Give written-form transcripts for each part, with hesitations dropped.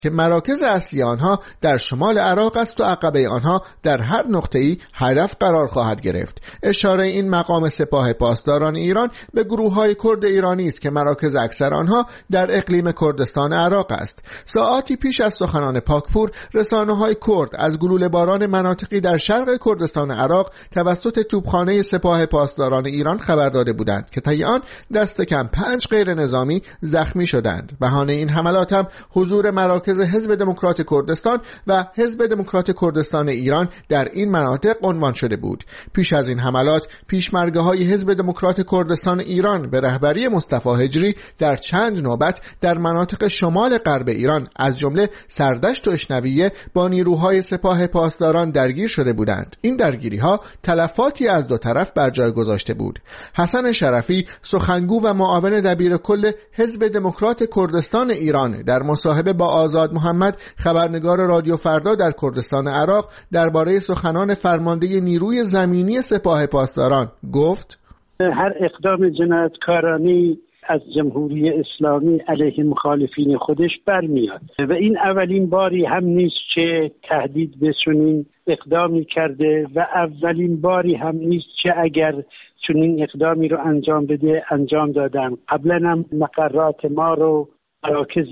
که مراکز اصلی آنها در شمال عراق است و عقبه آنها در هر نقطه‌ای هدف قرار خواهد گرفت. اشاره این مقام سپاه پاسداران ایران به گروه‌های کرد ایرانی است که مراکز اکثر آنها در اقلیم کردستان عراق است. ساعاتی پیش از سخنان پاکپور، رسانه‌های کرد از گلوله باران مناطقی در شرق کردستان عراق توسط توپخانه سپاه پاسداران ایران خبر داده بودند که طی آن دست کم 5 غیر نظامی زخمی شدند. بهانه این حملات هم حضور مراکز حزب دموکرات کردستان و حزب دموکرات کردستان ایران در این مناطق عنوان شده بود. پیش از این حملات، پیشمرگه‌های حزب دموکرات کردستان ایران به رهبری مصطفی هجری در چند نوبت در مناطق شمال غرب ایران از جمله سردشت و اشنویه با نیروهای سپاه پاسداران درگیر شده بودند. این درگیری‌ها تلفاتی از دو طرف بر جای گذاشته بود. حسن شرفی، سخنگو و معاون دبیر کل حزب دموکرات کردستان ایران، در مصاحبه با آزاد محمد، خبرنگار رادیو فردا در کردستان عراق، درباره سخنان فرمانده نیروی زمینی سپاه پاسداران گفت: هر اقدام جنایتکارانه از جمهوری اسلامی علیه مخالفین خودش برمیاد و این اولین باری هم نیست که تهدید به چنین اقدامی کرده و اولین باری هم نیست که اگر چنین اقدامی رو انجام بده انجام دادن. قبلا هم مقرات ما رو، مراکز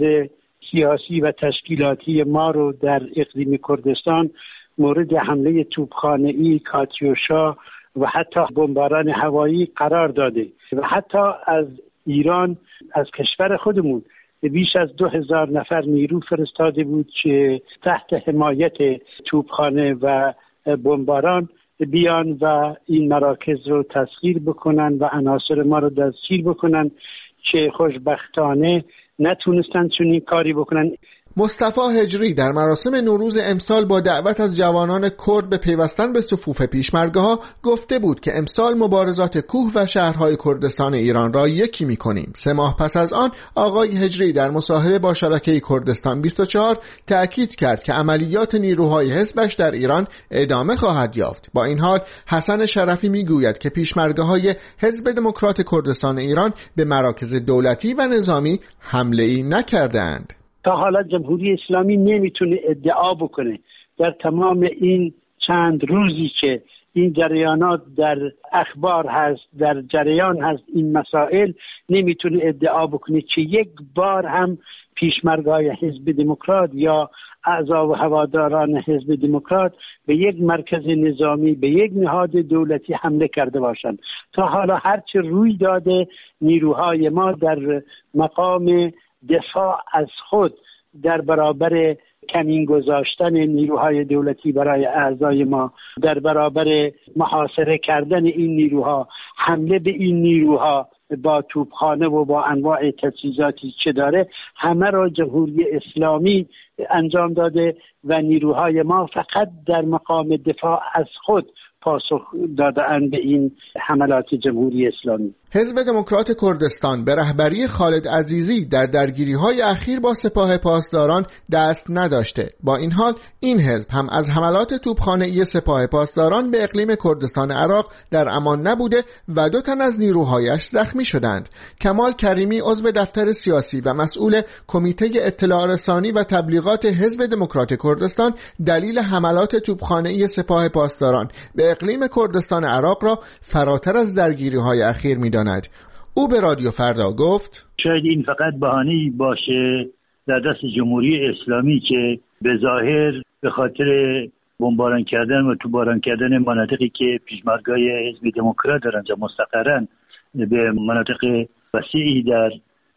سیاسی و تشکیلاتی ما رو در اقلیم کردستان مورد حمله توپخانه‌ای، کاتیوشا و حتی بمباران هوایی قرار داده و حتی از ایران، از کشور خودمون، بیش از 2000 نفر نیرو فرستاده بود که تحت حمایت توپخانه و بمباران بیان و این مراکز رو تسخیر بکنن و عناصر ما رو دستگیر بکنن که خوشبختانه نتونستن چنین کاری بکنن. مصطفی هجری در مراسم نوروز امسال با دعوت از جوانان کرد به پیوستن به صفوف پیشمرگه‌ها گفته بود که امسال مبارزات کوه و شهرهای کردستان ایران را یکی می‌کنیم. 3 ماه پس از آن آقای هجری در مصاحبه با شبکه کردستان 24 تأکید کرد که عملیات نیروهای حزبش در ایران ادامه خواهد یافت. با این حال حسن شرفی میگوید که پیشمرگه‌های حزب دموکرات کردستان ایران به مراکز دولتی و نظامی حمله‌ای نکردند. تا حالا جمهوری اسلامی نمیتونه ادعا بکنه در تمام این چند روزی که این جریانات در اخبار هست، در جریان هست این مسائل، نمیتونه ادعا بکنه که یک بار هم پیشمرگای حزب دموکرات یا اعضا و هواداران حزب دموکرات به یک مرکز نظامی، به یک نهاد دولتی حمله کرده باشند. تا حالا هرچه روی داده نیروهای ما در مقام دفاع از خود در برابر کمین گذاشتن نیروهای دولتی برای اعضای ما، در برابر محاصره کردن این نیروها، حمله به این نیروها با توپخانه و با انواع تجهیزاتی که داره، همه را جمهوری اسلامی انجام داده و نیروهای ما فقط در مقام دفاع از خود پاسخ دادن به این حملات جمهوری اسلامی. حزب دموکرات کردستان به رهبری خالد عزیزی در درگیری‌های اخیر با سپاه پاسداران دست نداشته. با این حال این حزب هم از حملات توپخانه‌ای سپاه پاسداران به اقلیم کردستان عراق در امان نبوده و 2 تن از نیروهایش زخمی شدند. کمال کریمی، عضو دفتر سیاسی و مسئول کمیته اطلاع رسانی و تبلیغات حزب دموکرات کردستان، دلیل حملات توپخانه‌ای سپاه پاسداران به اقلیم کردستان عراق را فراتر از درگیری‌های اخیر می‌داند. او به رادیو فردا گفت: شاید این فقط بهانه‌ای باشه در دست جمهوری اسلامی که به ظاهر به خاطر بمباران کردن و توپباران کردن مناطقی که پیشمرگاه حزب دموکرات در آنجا مستقرن به مناطق وسیعی در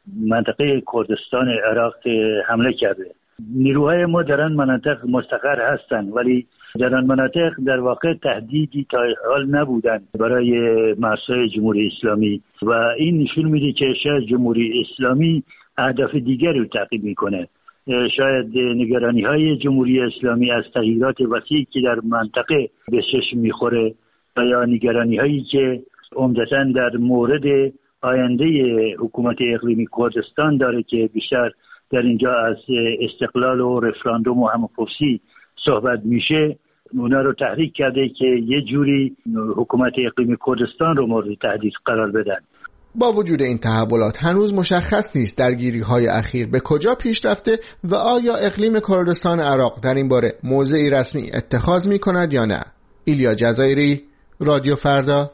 منطقه کردستان عراق حمله کرده. نیروهای ما در آن مناطق مستقر هستند ولی در آن مناطق در واقع تهدیدی تا حال نبودن برای مرزهای جمهوری اسلامی و این نشون میده که شاید جمهوری اسلامی اهداف دیگری رو تعقیب میکنه. شاید نگرانی های جمهوری اسلامی از تغییرات وسیعی که در منطقه به چشم میخوره و یا نگرانی هایی که عمدتاً در مورد آینده حکومت اقلیمی کردستان داره که بیشتر در اینجا از استقلال و رفراندوم و همه‌پرسی صحبت میشه، اونا رو تحریک کرده که یه جوری حکومت اقلیمی کردستان رو مورد تهدید قرار بدن. با وجود این تحولات هنوز مشخص نیست درگیری‌های اخیر به کجا پیش رفته و آیا اقلیم کردستان عراق در این باره موضعی رسمی اتخاذ می‌کند یا نه. ایلیا جزایری، رادیو فردا.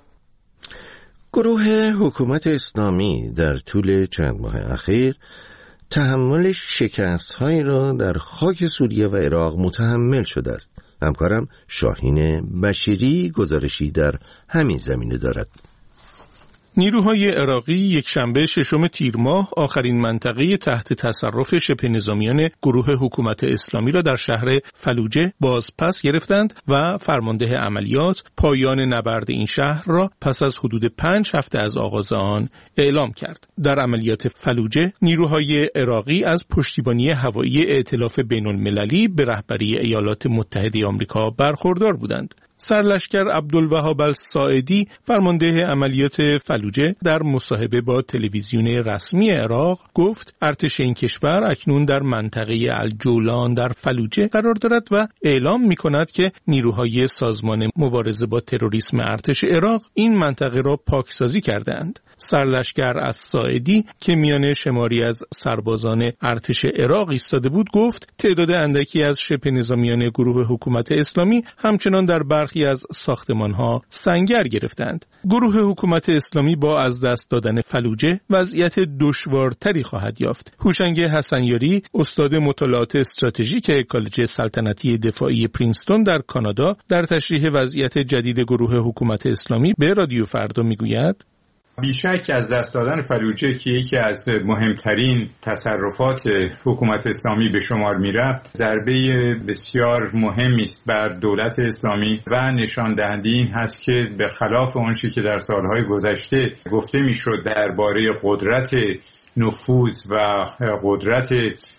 گروه حکومت اسلامی در طول چند ماه اخیر تحمل شکست‌هایی را در خاک سوریه و عراق متحمل شده است. همکارم شاهین بشیری گزارشی در همین زمینه دارد. نیروهای عراقی یک شنبه 6 تیر ماه آخرین منطقه تحت تصرف شبه نظامیان گروه حکومت اسلامی را در شهر فلوجه بازپس گرفتند و فرمانده عملیات پایان نبرد این شهر را پس از حدود 5 هفته از آغاز آن اعلام کرد. در عملیات فلوجه نیروهای عراقی از پشتیبانی هوایی ائتلاف بین‌المللی به رهبری ایالات متحده آمریکا برخوردار بودند. سرلشکر عبدالوهاب الساعدی فرمانده عملیات فلوجه در مصاحبه با تلویزیون رسمی عراق گفت ارتش این کشور اکنون در منطقه الجولان در فلوجه قرار دارد و اعلام می کند که نیروهای سازمان مبارزه با تروریسم ارتش عراق این منطقه را پاکسازی کردند. سرلشکر الساعدی که میان شماری از سربازان ارتش عراق ایستاده بود گفت تعداد اندکی از شبه نظامیان گروه حکومت اسلامی همچنان در برخی از ساختمان‌ها سنگر گرفتند. گروه حکومت اسلامی با از دست دادن فلوجه وضعیت دشوارتری خواهد یافت. هوشنگ حسنیاری استاد مطالعات استراتژیک کالج سلطنتی دفاعی پرینستون در کانادا در تشریح وضعیت جدید گروه حکومت اسلامی به رادیو فردا میگوید بیشک از دست دادن فلوجه که یکی از مهمترین تصرفات حکومت اسلامی به شمار میرفت ضربه بسیار مهمی است بر دولت اسلامی و نشان دهنده این هست که به خلاف آنچه که در سالهای گذشته گفته میشد درباره قدرت نفوذ و قدرت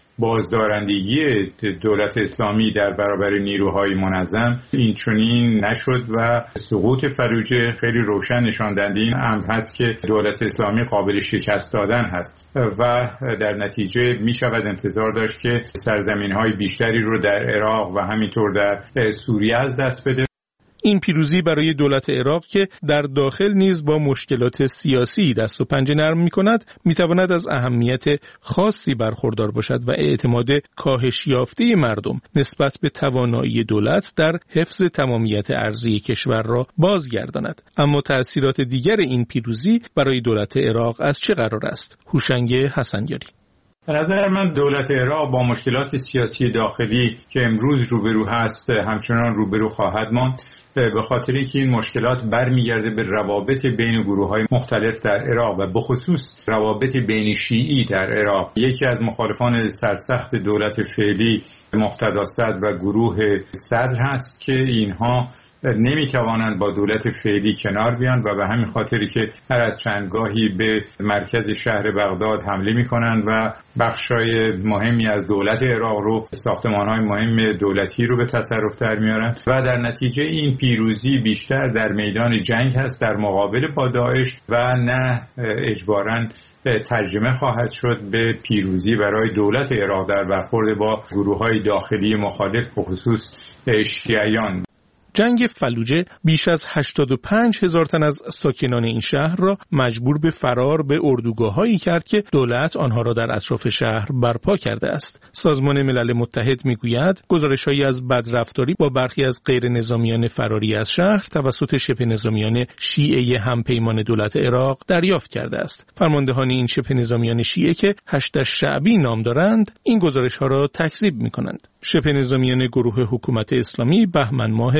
بازدارندگی دولت اسلامی در برابر نیروهای منظم این چنین نشد و سقوط فلوجه خیلی روشن نشان دهنده این امر هست که دولت اسلامی قابل شکست دادن هست و در نتیجه می شود انتظار داشت که سرزمین‌های بیشتری رو در عراق و همینطور در سوریه از دست بده. این پیروزی برای دولت عراق که در داخل نیز با مشکلات سیاسی دست و پنجه نرم می‌کند می‌تواند از اهمیت خاصی برخوردار باشد و اعتماد کاهش یافته مردم نسبت به توانایی دولت در حفظ تمامیت ارضی کشور را بازگرداند. اما تأثیرات دیگر این پیروزی برای دولت عراق از چه قرار است؟ هوشنگ حسنیاری: به نظر من دولت عراق با مشکلات سیاسی داخلی که امروز روبرو هست همچنان روبرو خواهد ماند، به خاطر اینکه این مشکلات برمیگرده به روابط بین گروه‌های مختلف در عراق و به خصوص روابط بین شیعی در عراق. یکی از مخالفان سرسخت دولت فعلی مقتدا صدر و گروه صدر هست که اینها نمیتوانند با دولت فعلی کنار بیان و به همین خاطری که هر از چندگاهی به مرکز شهر بغداد حمله میکنند و بخشای مهمی از دولت عراق رو، ساختمان‌های مهم دولتی رو به تصرف در میارن و در نتیجه این پیروزی بیشتر در میدان جنگ هست در مقابل با داعش و نه اجباراً ترجمه خواهد شد به پیروزی برای دولت عراق در برخورد با گروه‌های داخلی مخالف به خصوص شیعیان. جنگ فلوجه بیش از 85,000 تن از ساکنان این شهر را مجبور به فرار به اردوگاه‌هایی کرد که دولت آنها را در اطراف شهر برپا کرده است. سازمان ملل متحد میگوید گزارش‌هایی از بدرفتاری با برخی از غیر نظامیان فراری از شهر توسط شبه نظامیان شیعه همپیمان دولت عراق دریافت کرده است. فرماندهان این شبه نظامیان شیعه که هشت شعبی نام دارند این گزارش‌ها را تکذیب می‌کنند. شبه نظامیان گروه حکومت اسلامی بهمن ماه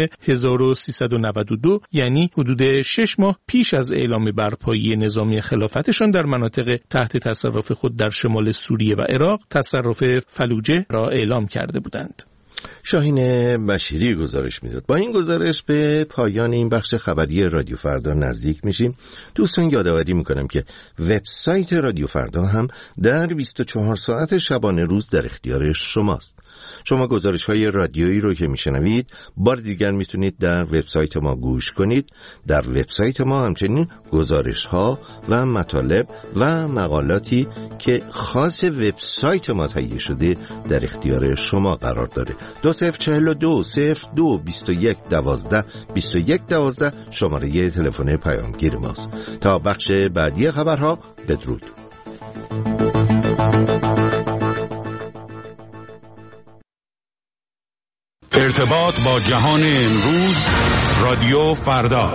1392 یعنی حدود 6 ماه پیش از اعلام برپایی نظامی خلافتشان در مناطق تحت تصرف خود در شمال سوریه و عراق تصرف فلوجه را اعلام کرده بودند. شاهین بشیری گزارش میداد. با این گزارش به پایان این بخش خبری رادیو فردا نزدیک میشیم. دوستان یادآوری میکنم که وبسایت رادیو فردا هم در 24 ساعت شبانه روز در اختیار شماست. شما گزارش‌های رادیویی رو که میشنوید بار دیگر میتونید در وبسایت ما گوش کنید. در وبسایت ما همچنین گزارش‌ها و مطالب و مقالاتی که خاص وبسایت ما تهیه شده در اختیار شما قرار داره. 2042-02-21-12 شماره تلفن پیامگیر ماست. تا بخش بعدی خبرها بدرود. ارتباط با جهان امروز، رادیو فردا.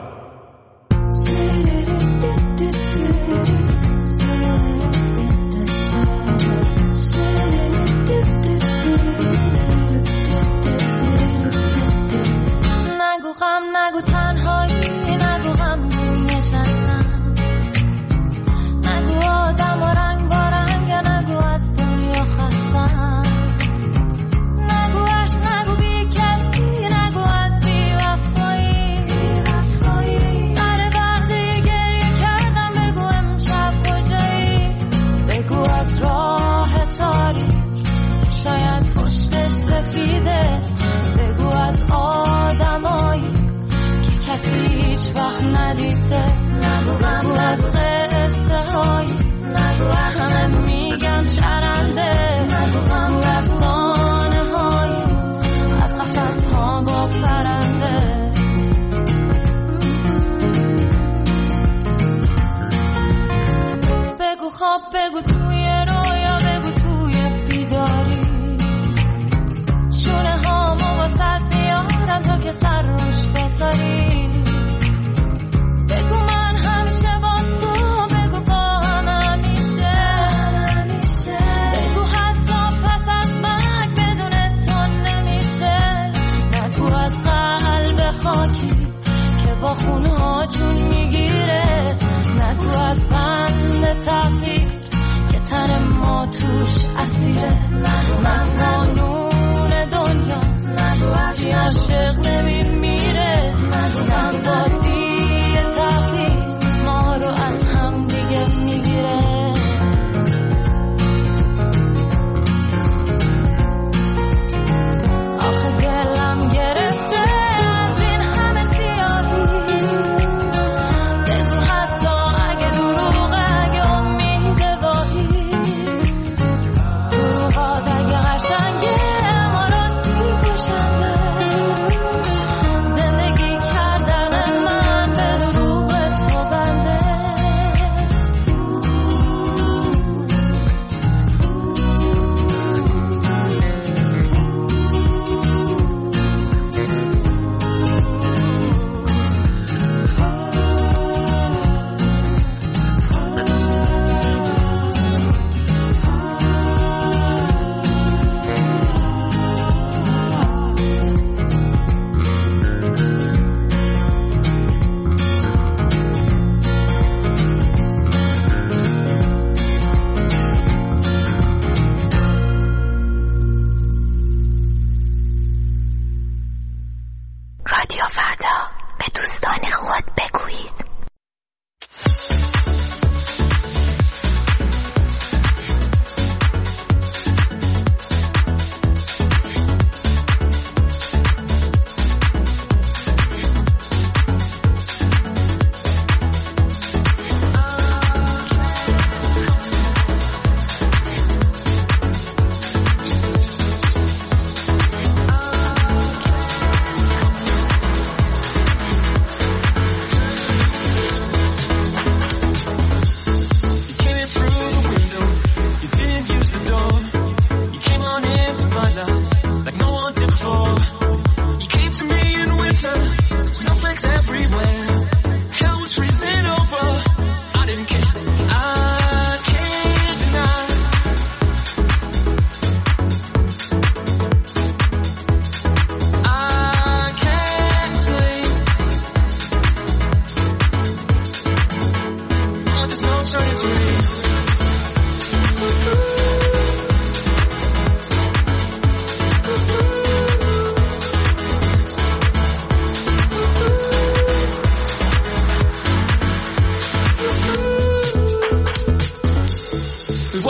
نگو غم، نگو تنهایی، نگو غم نشستم، نگو آدم و رنگ با رنگ، نگو از دنیا خستم، نگو عشق، نگو بی کسی، نگو از بی وفایی، سر وقتی گریه کردم بگو امشب کجایی، بگو از راه تاریک شاید پشتش سفیده، بگو از آدمایی که کسی هیچ وقت ندیده، بگو از قصه هایی همه میگن چرنده، بگو از دانه هایی از قفس ها با پرنده، بگو خواب، بگو توی رویا، بگو توی بیداری، شونه هامو واسد میارم تا که سر روش بذاری، بگو من همیشه با تو، بگو با هم همیشه، بگو حتی پس از مرگ بدون تو نمیشه، نگو از قلب خاکی که با خونها جون میگیره، نگو از بند تقدیر که تن ما توش اسیره، من قانون دنیا هرچی عاشق نمیمیره، من بازی تقدیر ما رو از هم دیگه میگیره، آخه دلم گرفته از این همه سیاهی، بگو حتی اگه دروغه، اگه امید واهی، دروغات اگه قشنگ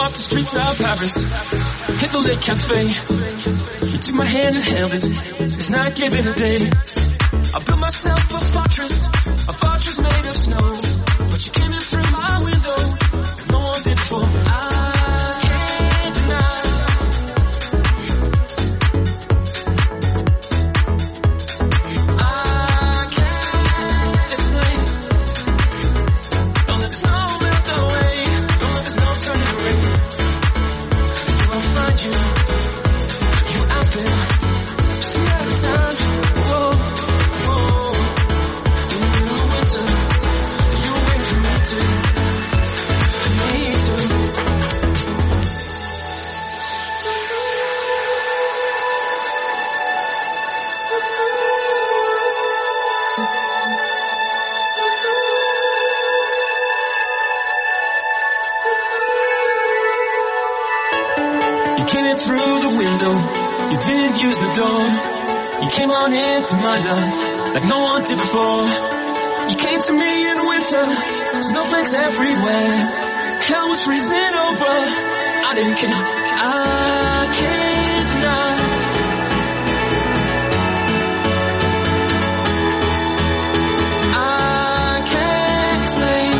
off the streets of Paris, hit the lake cafe. You took my hand and held it, it's not giving a day. I built myself a fortress made of snow. But you came in through my window, no one did before. I can't deny. Through the window, you didn't use the door. You came on into my life like no one did before. You came to me in winter, snowflakes everywhere. Hell was freezing over, I didn't care. I can't deny. I can't explain.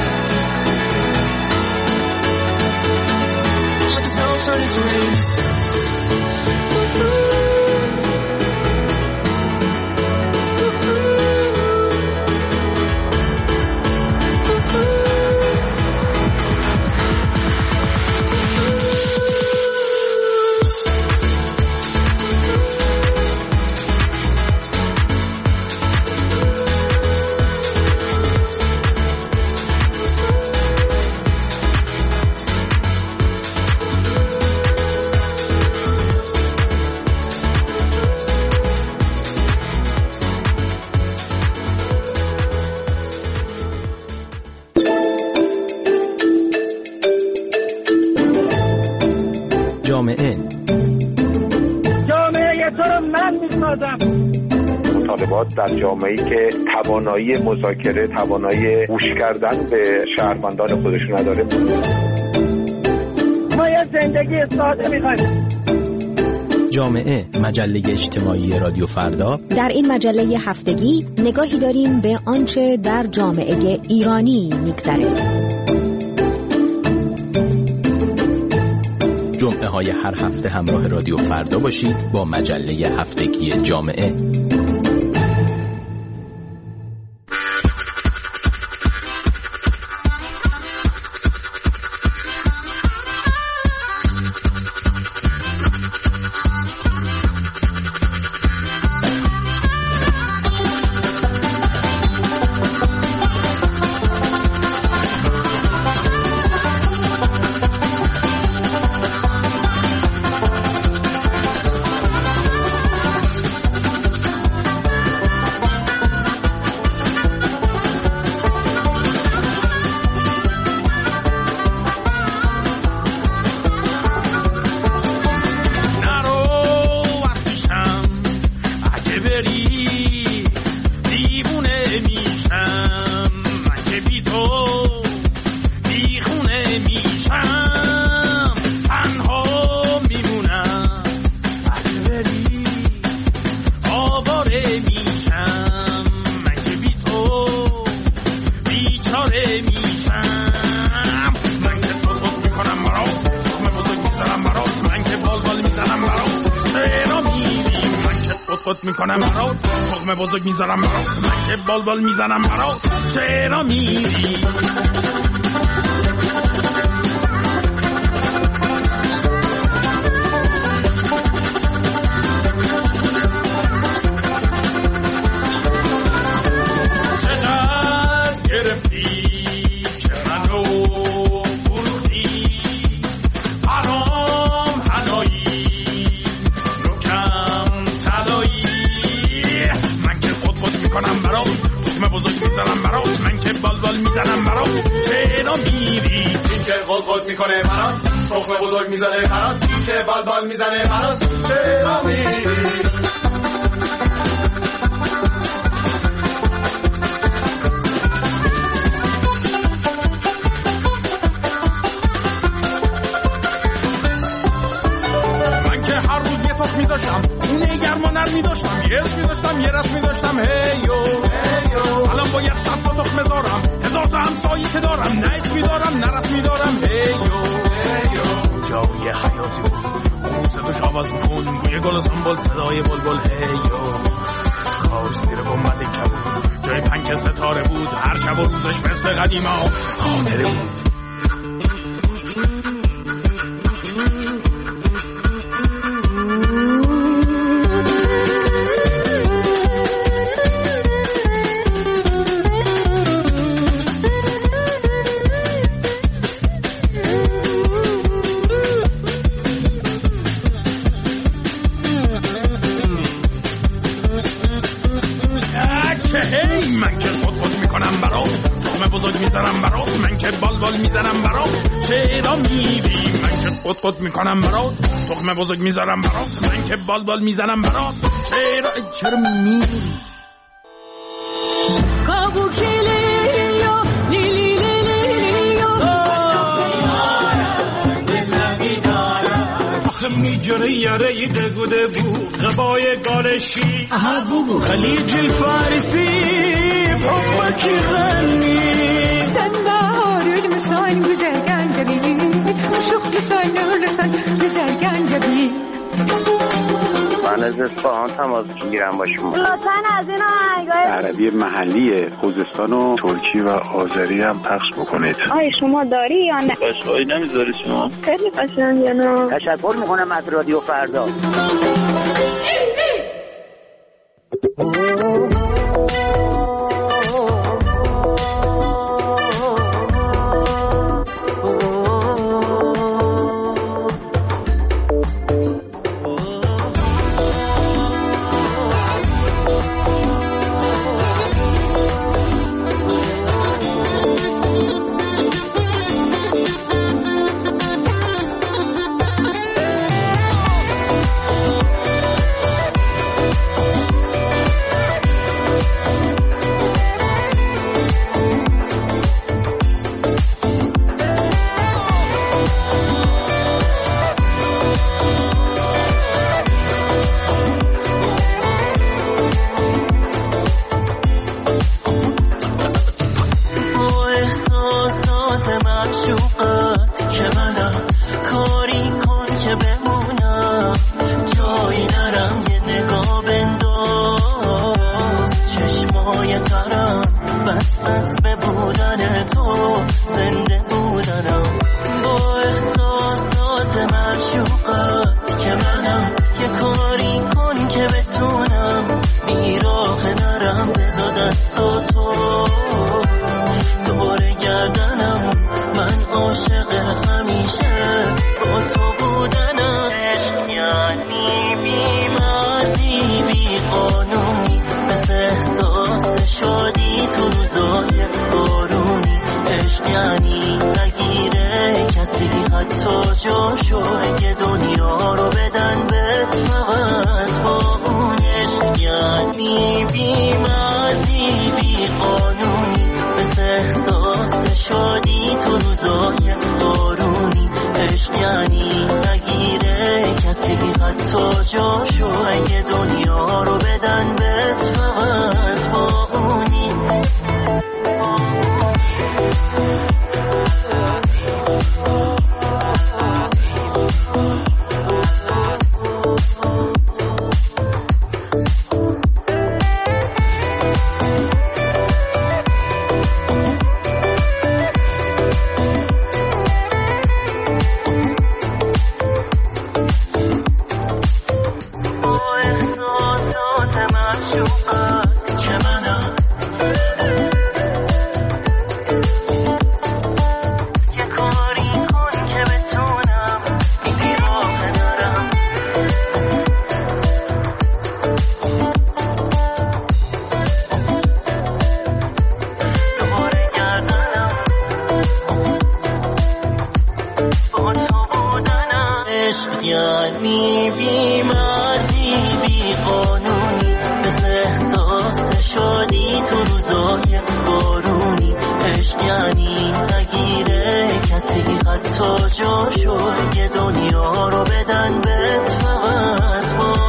Like the snow turning to rain. جامعه تو رو من میسازم. مطالبات در جامعه‌ای که توانایی مذاکره، توانایی گوش کردن به شهروندان خودش نداره. ما یه زندگی ساده می‌خوایم. جامعه، مجله اجتماعی رادیو فردا. در این مجله هفتگی نگاهی داریم به آنچه در جامعه ایرانی می‌گذره. جمعه های هر هفته همراه رادیو فردا باشید با مجله هفتگی جامعه. میکنم برات تخم بزرگ میذارم برات من که بال میزنم برات چرا میری خود میکنه برات تخم بزرگ میذاره برات که بال میزنه برات چرا میری می‌داشتم خونه گرما نرمی داشتم یه عشق می‌داشتم یه رسمی داشتم هیو الان باید 100 تا تخم دارم 1000 تا همسایه که دارم نه اسمی دارم نه رسمی دارم هیو جای حیاتی بود صداش آواز بکن بوی گل سنبل صدای بلبل هیو کاش زیر گنبد کبود جای پنک ستاره بود هر شب و روزش مثل قدیما خاطره بود خود میکنم برات تخم بزرگ میذارم برات من که بال میزنم برات چرا میری آخه میجره یاره دگوده بود غبای گالشی خلیج الفارسی حبکی غنی تنبار المسان گزرگان جبیلی شوخ لسان لسان گزرگان جبیلی من از اصفهان تماس میگیرم با شما لطفاً از این آهنگای عربی محلی خوزستان و ترکی و آذری هم پخش بکنید. آیا شما داری یا نه؟ قشنگی نمیذاری شما؟ خیلی قشنگه نه. تشکر میکنم از رادیو فردا. تا جاشو یه دنیا رو بدن بهت فقط با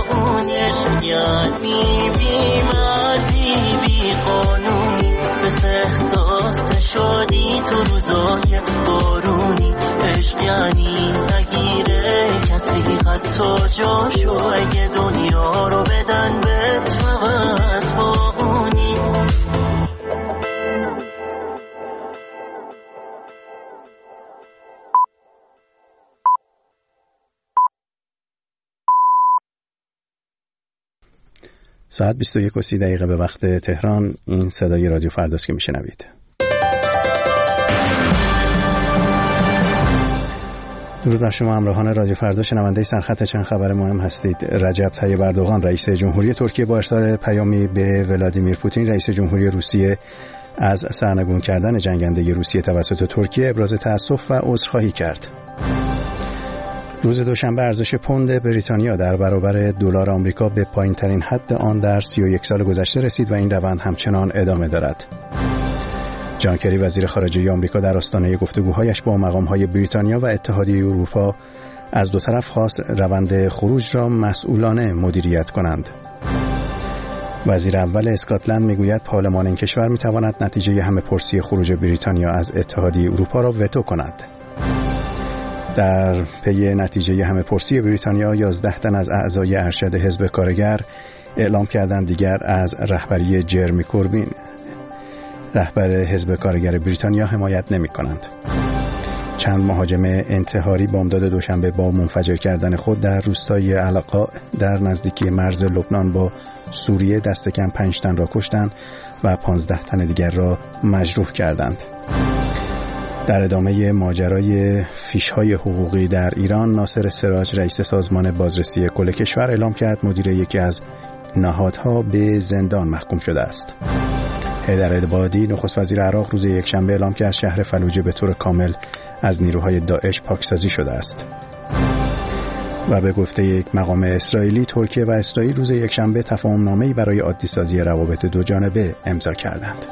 جاشو اگه دنیا رو بدن بهت فقط با اونی. ساعت 21:30 به وقت تهران. این صدای رادیو فرداست که میشنوید. درود بر شما همراهان رادیو فردا، شنونده سرخط چند خبر مهم هستید. رجب طیب اردوغان رئیس جمهوری ترکیه با ارسال پیامی به ولادیمیر پوتین رئیس جمهوری روسیه از سرنگون کردن جنگنده روسیه توسط ترکیه ابراز تأسف و عذرخواهی کرد. روز دوشنبه ارزش پوند بریتانیا در برابر دلار آمریکا به پایین‌ترین حد آن در 31 سال گذشته رسید و این روند همچنان ادامه دارد. جان کری وزیر خارجه آمریکا در آستانه گفتگوهایش با مقام‌های بریتانیا و اتحادیه اروپا از دو طرف خواست روند خروج را مسئولانه مدیریت کنند. وزیر اول اسکاتلند میگوید پارلمان این کشور میتواند نتیجه همه‌پرسی خروج بریتانیا از اتحادیه اروپا را وتو کند. در پی نتیجه همه‌پرسی بریتانیا 11 تن از اعضای ارشد حزب کارگر اعلام کردند دیگر از رهبری جرمی کوربین رهبر حزب کارگر بریتانیا حمایت نمی‌کنند. چند مهاجم انتحاری بامداد دوشنبه با منفجر کردن خود در روستای القاء در نزدیکی مرز لبنان با سوریه دست کم 5 تن را کشتند و 15 تن دیگر را مجروح کردند. در ادامه ماجرای فیش‌های حقوقی در ایران، ناصر سراج رئیس سازمان بازرسی کل کشور اعلام کرد مدیر یکی از نهادها به زندان محکوم شده است. حیدر عبادی نخست وزیر عراق روز یکشنبه اعلام کرد شهر فلوجه به طور کامل از نیروهای داعش پاکسازی شده است. و به گفته یک مقام اسرائیلی، ترکیه و اسرائیل روز یکشنبه تفاهم‌نامه‌ای برای عادی‌سازی روابط دو جانبه امضا کردند.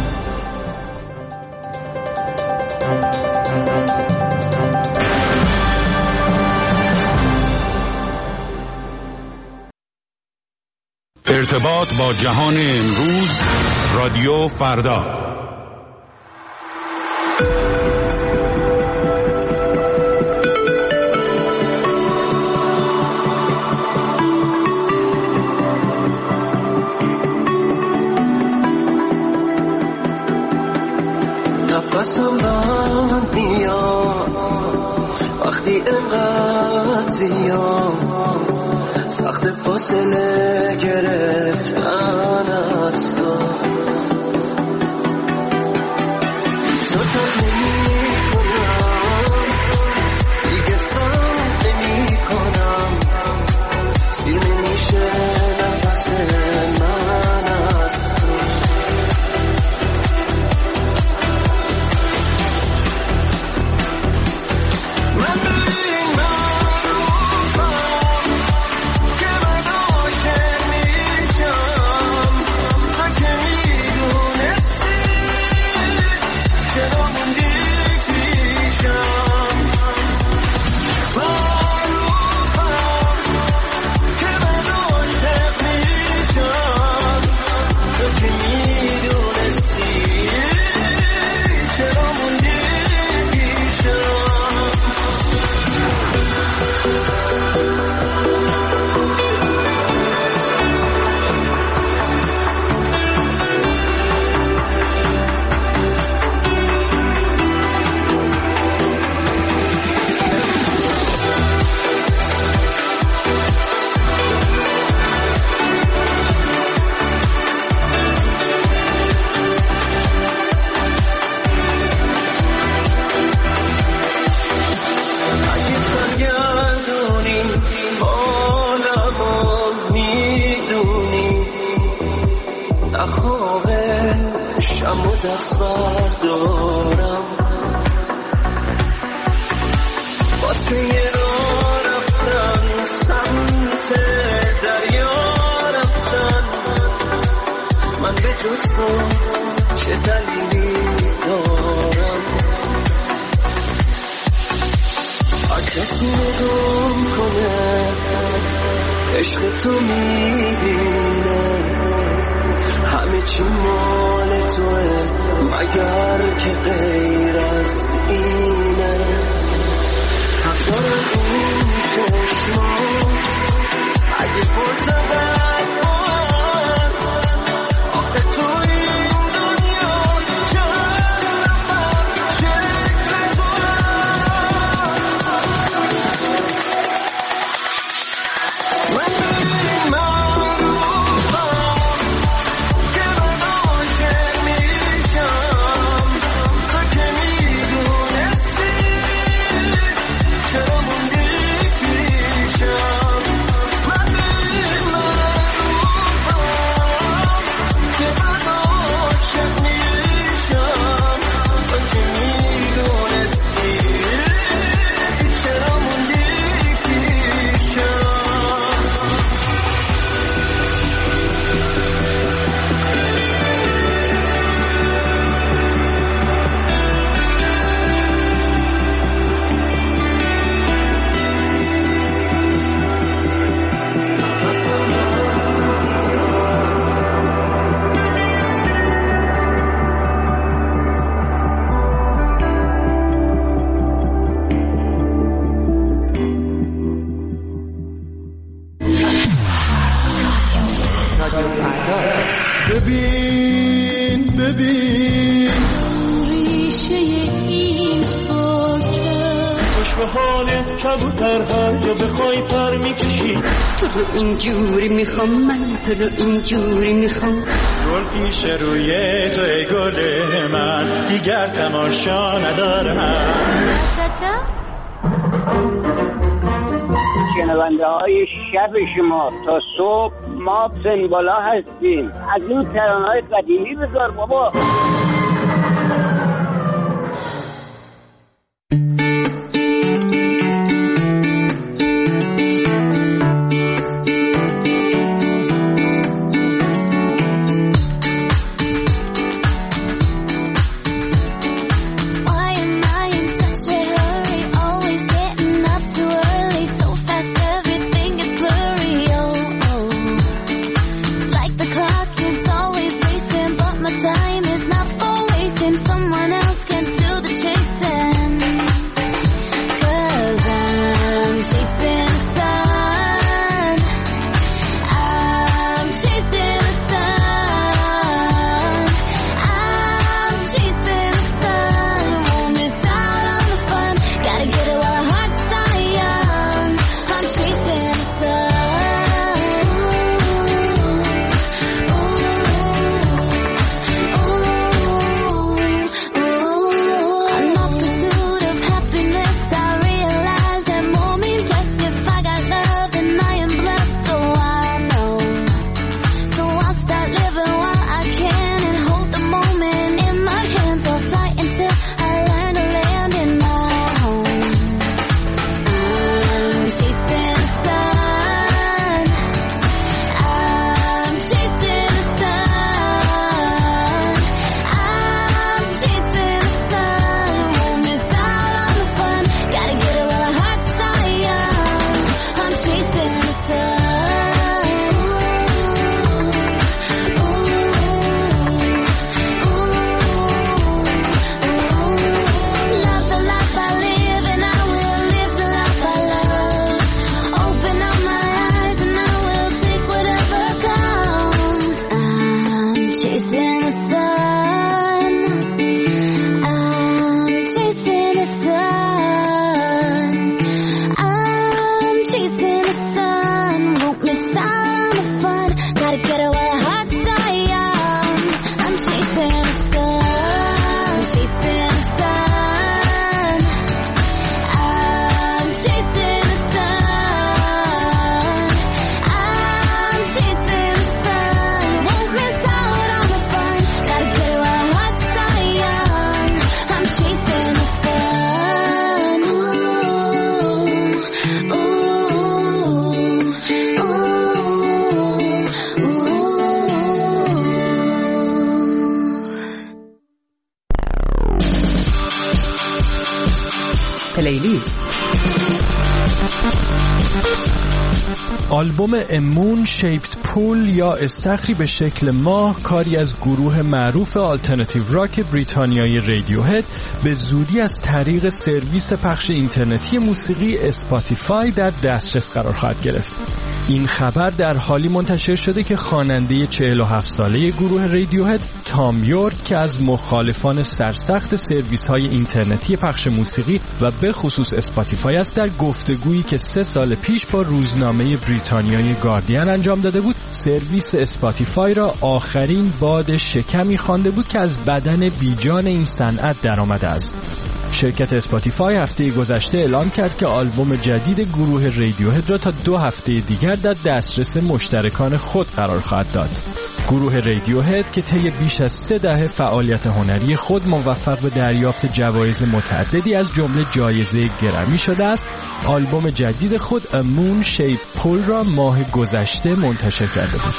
ارتباط با جهان امروز، رادیو فردا. نفسم بند میاد وقتی اینقدر زیاد سخت فاصله گرفتن از تو نمی کنم دیگه سخت نمی کنم سیر نمیشه نفس من از تو من به این معروفم که من عاشق میشم تا که میدونستی چرا موندی پیشم معروفم که من عاشق میشم تا که میدونستی چرا موندی پیشم اگه سرگردونی حالمو میدونی نخواهشم و دست بردارم واسه یه راه رفتن سمت دریا رفتن من به جز تو چه دلیلی دارم کسی نگم کنه عشق تو میبینه همه چی مال توه مگر که غیر از اینه حق دارم این چشمات ببین ریشه این خاکه خوش به حالت کبوتر هر جا بخوای پر میکشی تو رو اینجوری میخوام من تو رو اینجوری میخوام گل پیش روی توی گل من دیگر تماشا ندارم شنونده های شب شما تا صبح ما پنبالا هستیم از این ترانه‌های قدیمی بذار بابا آلبوم امون شیپت پول یا استخری به شکل ماه، کاری از گروه معروف آلترناتیو راک بریتانیای رادیوهد، به زودی از طریق سرویس پخش اینترنتی موسیقی اسپاتیفای در دسترس قرار خواهد گرفت. این خبر در حالی منتشر شده که خواننده 47 ساله گروه رادیوهد تام یورک که از مخالفان سرسخت سرویس‌های اینترنتی پخش موسیقی و به خصوص اسپاتیفای است، در گفتگویی که 3 سال پیش با روزنامه بریتانیای گاردین انجام داده بود، سرویس اسپاتیفای را آخرین باد شکمی خوانده بود که از بدن بیجان این صنعت درآمده است. شرکت اسپاتیفای هفته گذشته اعلام کرد که آلبوم جدید گروه رادیوهد را تا 2 هفته دیگر در دسترس مشترکان خود قرار خواهد داد. گروه رادیوهد که طی بیش از 3 دهه فعالیت هنری خود موفق به دریافت جوایز متعددی از جمله جایزه گرمی شده است، آلبوم جدید خود A Moon Shaped Pool را ماه گذشته منتشر کرده بود.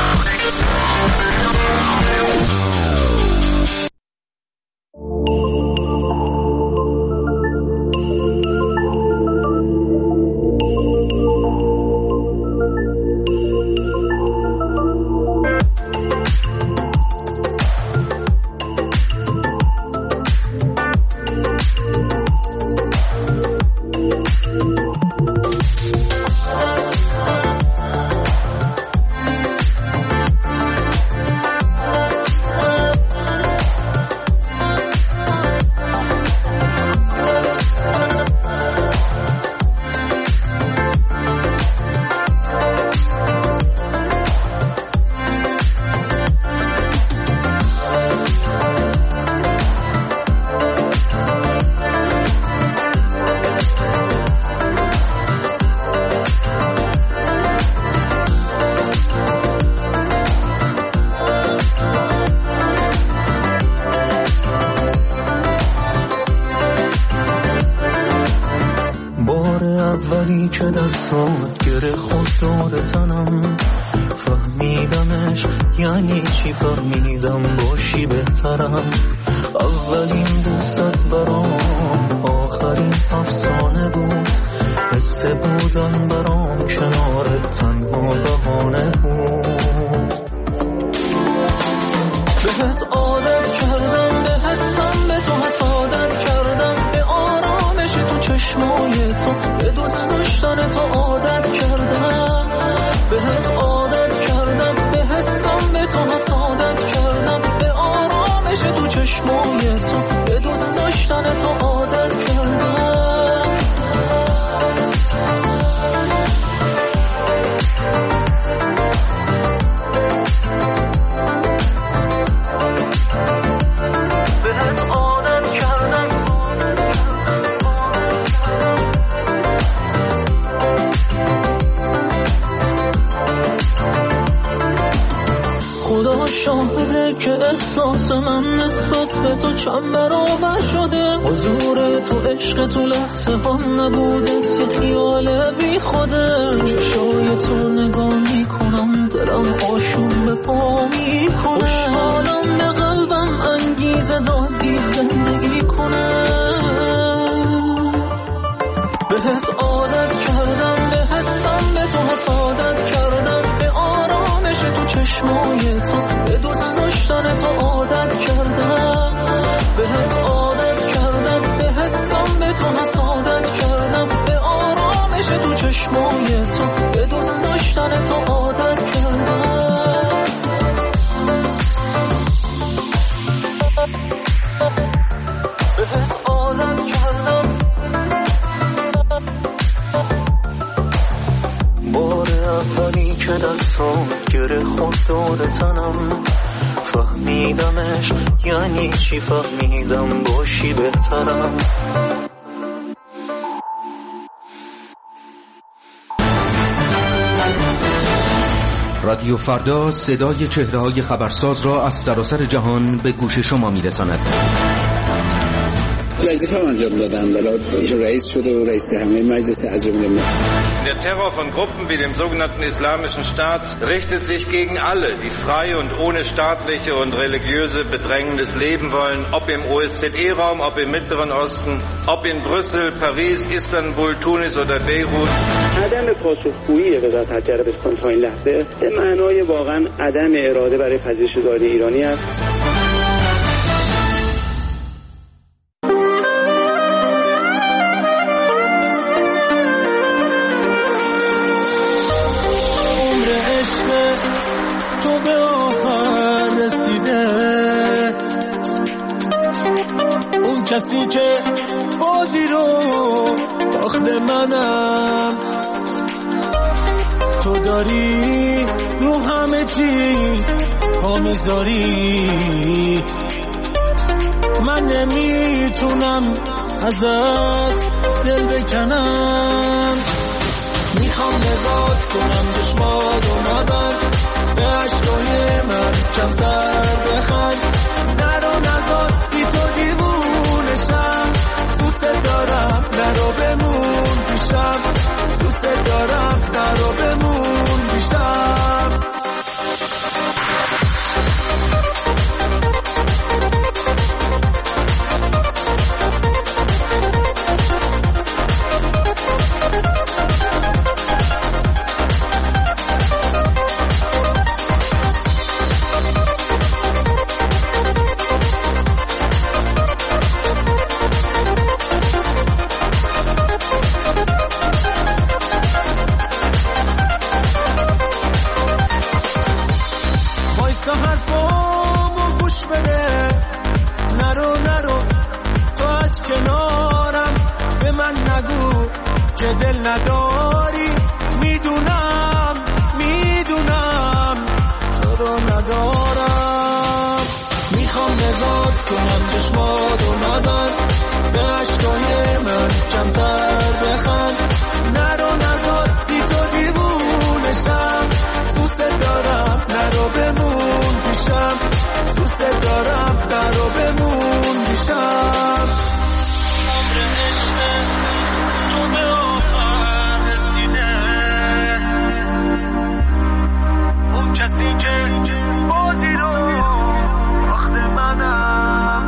که دستات گره خود دور تنم، فهمیدمش یعنی چی، فهمیدم باشی بهترم. اولین دوستت برام آخرین افسانه بود، حس بودن برام کنارت تنها بهانه بود. بهت عادت کردم، به حسم به تو حسادت کردم، به آرامش تو چشمای تو، به دوست داشتن تو عادت کردم. بهت عادت کردم، به حسم به تو حسادت کردم، به آرامش تو چشمای تو، به دوست داشتن تو عادت کردم. شاهده که احساس من نسبت به تو چند برابر شده، حضور تو عشق تو لحظه هم نبودت یه خیال بی خوده. چشای تو نگاه میکنم دلم آشوب به پا میکنه، خوشحالم به قلبم انگیزه دادی زندگی کنه. بهت عادت کردم، به حسم به تو حسادت کردم، به آرامش تو چشمای تو، به دوست داشتن تو عادت کردم. بهت عادت کردم، به حسم به تو حسادت کردم، به آرامش تو چشمای تو، به دوست داشتن تو عادت کردم. بهت عادت کردم، بار اولی که دستام گره خود دور تنم، فهمیدمش یعنی چی، فهمیدم باشی بهترم. رادیو فردا صدای چهره‌های خبرساز را از سراسر جهان به گوش شما می‌رساند. وظیفه انجام دادم، برای رئیس شده و رئیس همه مجلس عجم ملت. Der Terror von Gruppen wie dem sogenannten Islamischen Staat richtet sich gegen alle, die frei und ohne staatliche und religiöse Bedrängnis leben wollen, ob im OSZE-Raum, ob im Mittleren Osten, ob in Brüssel, Paris, Istanbul, Tunis oder Beirut. عدم پاسخگویی وزارت خارجه عربستان تا این لحظه به معنای واقعا عدم اراده برای پذیرش زائران ایرانی است. عشق تو به آخر رسیده، اون کسی که بازی رو باخته منم، تو داری رو همه چی پا میذاری، من نمیتونم ازت دل بکنم، میخوام نگات کنم چشماتو نبند، به عشقای من کمتر بخند، نرو نزار بی تو دیوونشم، دوست دارم نرو بمون پیشم، دوست دارم نرو بمون پیشم. دل نداری، میدونم تو رو ندارم، میخوام نگات کنم چشماتو نبند، به عشقای من کمتر بخند، نرو نزار بی تو دیوونشم، دوست دارم نرو بمون پیشم، دوست دارم نرو بمون پیشم. کسی که بازی رو باخته منم،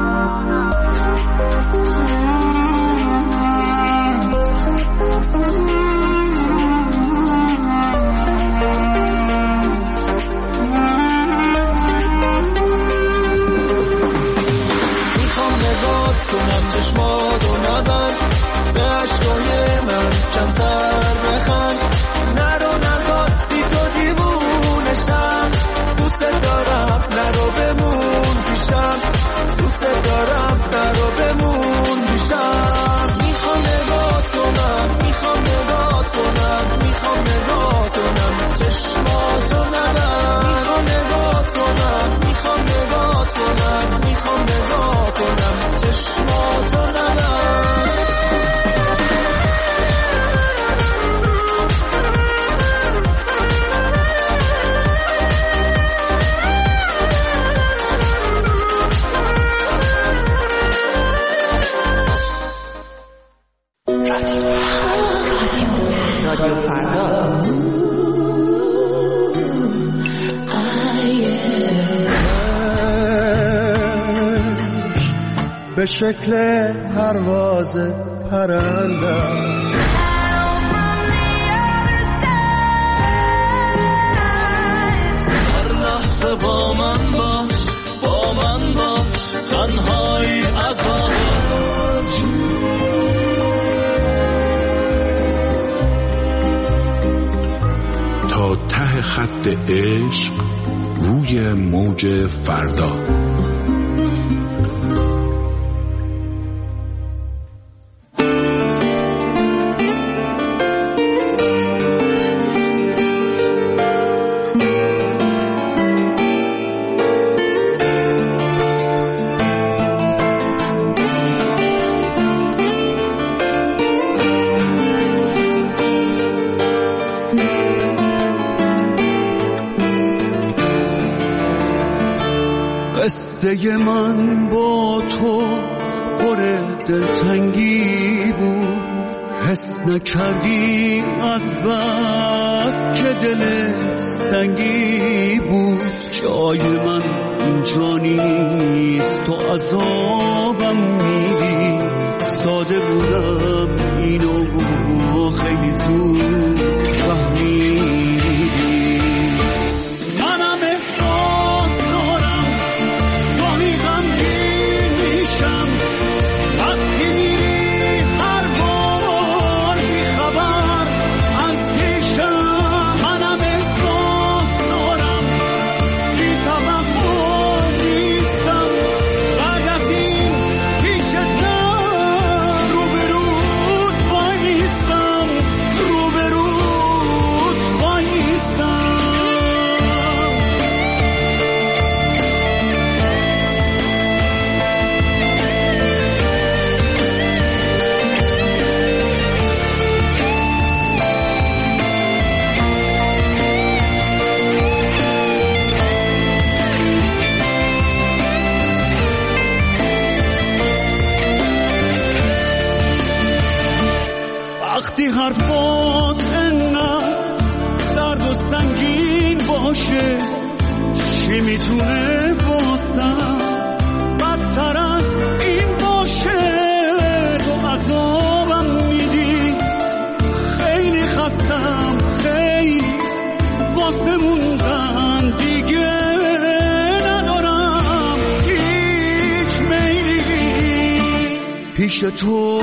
میخوام نگات کنم چشماتو نبند، به عشقای من کمتر بخند، نرو نزار بی تو دیوونشم، دوست دارم نرو بمون پیشم، دوست دارم نرو بمون پیشم. میخوام نگات کنم، میخوام نگات کنم، میخوام نگات کنم چشماتو نبند، میخوام نگات کنم، میخوام نگات کنم، میخوام نگات کنم چشماتو نبند. رادیو فردا به شکل پرواز پرنده هر لحظه با من باش، با من باش، تنهایی عذاب تا ته خط عشق روی موج فردا. قصه من با تو پر دلتنگی بود، حس نکردی از بس که دلت سنگی بود، جای من اینجا نیست تو عذابم میدی، ساده بودم اینو خیلی زود فهمیدی. منم احساس دارم گاهی غمگین میشم وقتی میری هر بار بیخبر از پیشم. منم احساس آهسته موندن دیگه ندارم هیچ میلی، پیش تو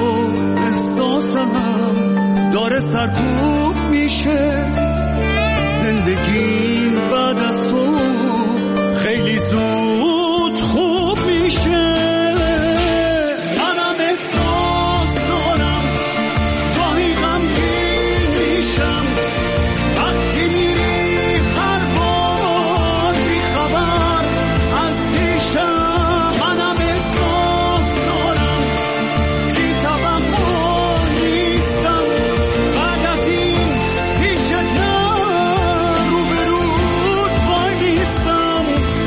احساسم داره سرکوب میشه، زندگی بعد از تو خیلی زود خوب میشه. منم احساس دارم گاهی غمگین میشم وقتی میری پرواز بی خبر از پیشم. منم احساس دارم بی توقع نیستم بعد از این پیشت روبروت وای نیستم،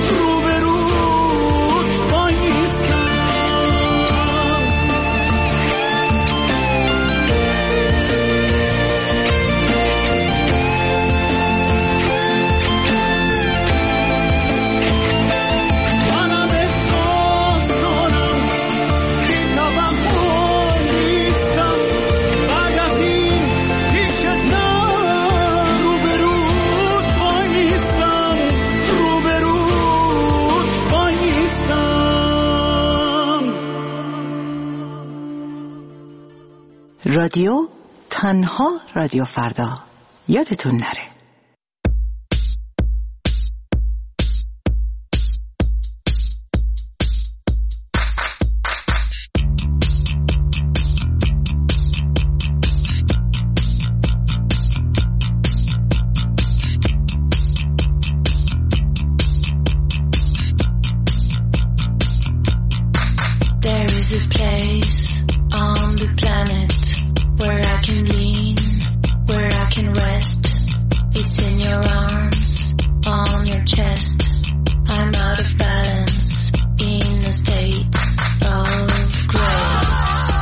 روبروت وای نیستم. منم احساس دارم بی توقع نیستم بعد از این پیشت روبروت وای نیستم، روبروت وای نیستم. رادیو تنها رادیو فردا، یادتون نره. There is a place on the planet where I can lean, where I can rest. It's in your arms, on your chest. I'm out of balance, in a state of grace.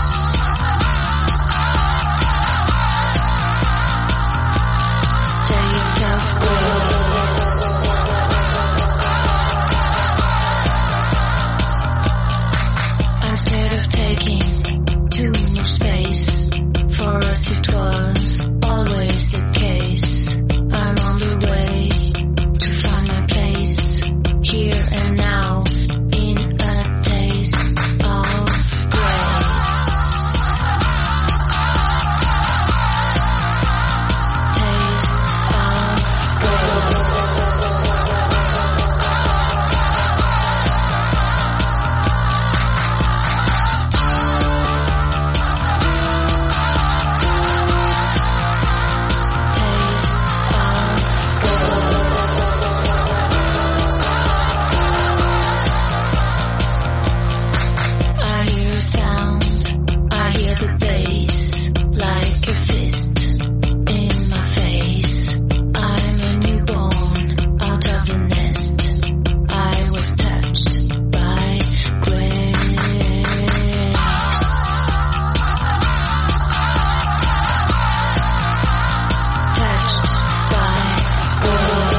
State of grace. I'm scared of taking too much space. For us it was always the case. I'm on the way to find my place, here and now, in a taste of grace. Taste of grace. I hear a sound, I hear the bass, like a fist in my face. I'm a newborn out of the nest. I was touched by grace. Touched by grace.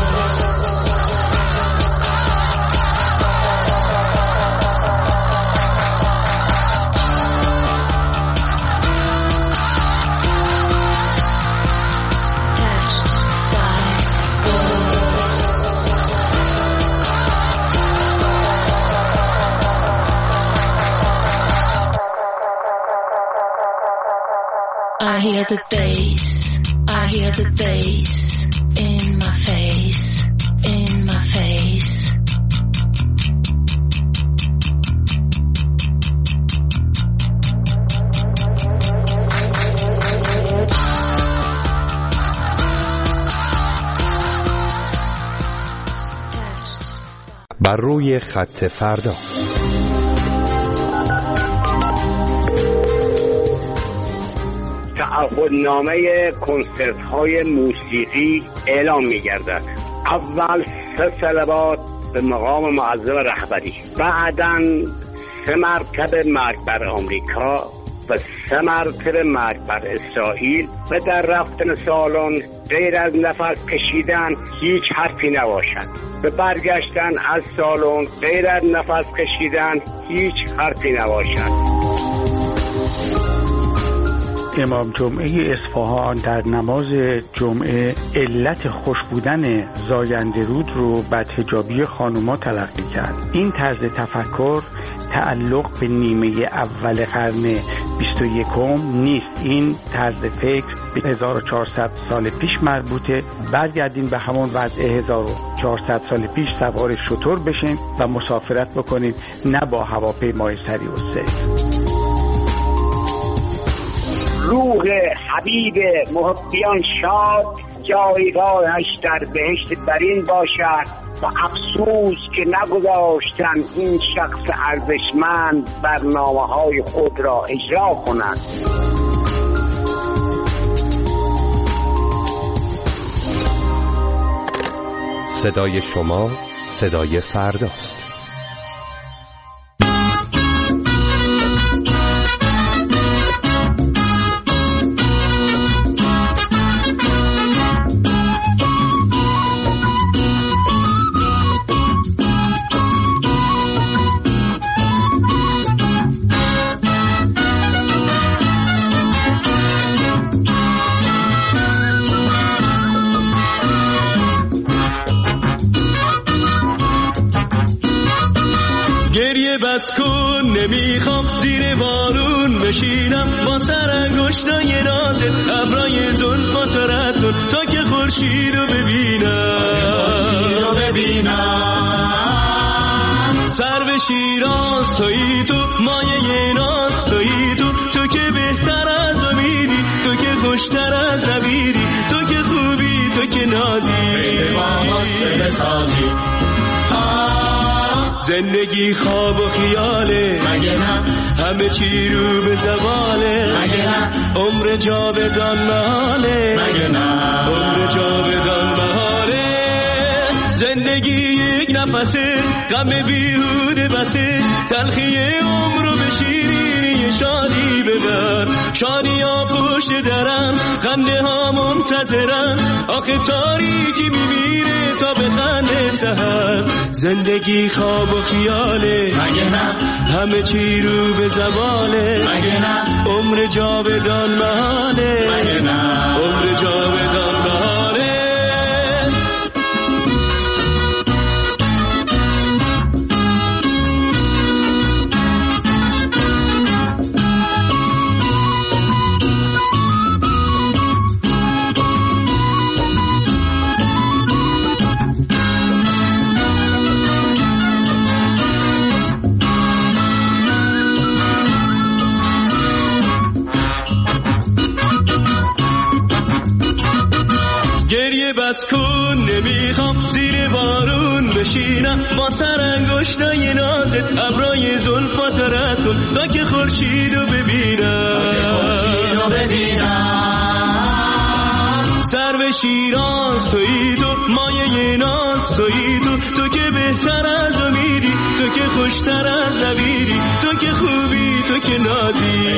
I hear the bass, I hear the bass in my face, in my face. بر روی خط فردا. تعهدنامه کنسرت های موسیقی اعلام می گردد. اول 3 صلوات به مقام معظم رهبری، بعداً 3 مرتبه مرگ بر آمریکا و 3 مرتبه مرگ بر اسرائیل و در رفتن سالن غیر از نفس کشیدن هیچ حرفی نباشد. به برگشتن از سالن غیر از نفس کشیدن هیچ حرفی نباشد. امام جمعه اصفهان در نماز جمعه علت خوش بودن زاینده رود رو بدحجابی خانوما تلقی کرد. این طرز تفکر تعلق به نیمه اول قرن 21 نیست. این طرز فکر به 1400 سال پیش مربوطه. برگردین به همون وضع 1400 سال پیش، سوار شتر بشین و مسافرت بکنین، نه با هواپیمای سریع و سیف. روح حبیب محبیان شاد، جایگاهش در بهشت برین باشد و افسوس که نگذاشتند این شخص ارزشمند برنامه‌های خود را اجرا کنند. صدای شما صدای فرداست. بس کن نمیخوام زیر بارون بشینم، با سر انگشتای نازت ابرای زلفات رد کن تا که خورشید رو ببینم. سر به شیراز تویی تو، مایه ناز تویی تو که بهتر از امیدی، تو که خوشتر از نبیدی، تو که خوبی، تو که نازی، زندگی خواب و خیاله، مگه نه همه چی رو به زواله، مگه نه عمر جاودان محاله، مگه نه عمر جاودان محاله. زندگی یک نفسه، غم بیهوده بسه، تلخی عمر رو به شیرینی شادی ببر. شادی ها پشت درن، خنده ها منتظرن، آخه تاریکی میمیره تا به خنده سحر. زندگی خواب و خیاله، مگه نه همه چی رو به زواله، مگه نه عمر جاودان محاله، مگه نه عمر جاودان محاله. بس کن نمیخوام زیر بارون بشینم، با سر انگشتای نازت ابرای زلفات رد کن تا که خورشید رو ببینم. سر به شیراز تویی تو، مایه ناز تویی تو که بهتر از امیدی، تو که خوشتر از نبیدی، تو که خوبی، تو که نازی،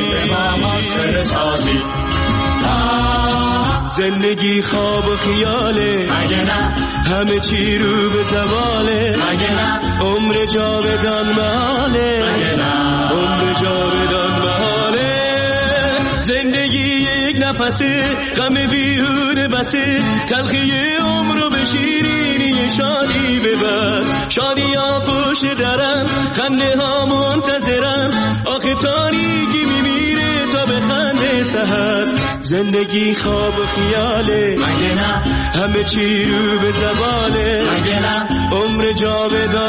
زندگی خواب و خیاله، مگه نه همه چی رو به زواله، مگه نه عمر جاودان محاله، مگه نه عمر جاودان محاله. زندگی یک نفسه، غم بیهوده بسه، تلخی عمر رو به شیرینی شادی ببر. شادی ها پشت درن، خنده ها منتظرن، آخه تاریکی میمیره تا به خنده سحر. زندگی خواب و خیاله، مگه نه همه چی رو به زواله، مگه نه عمر جاودان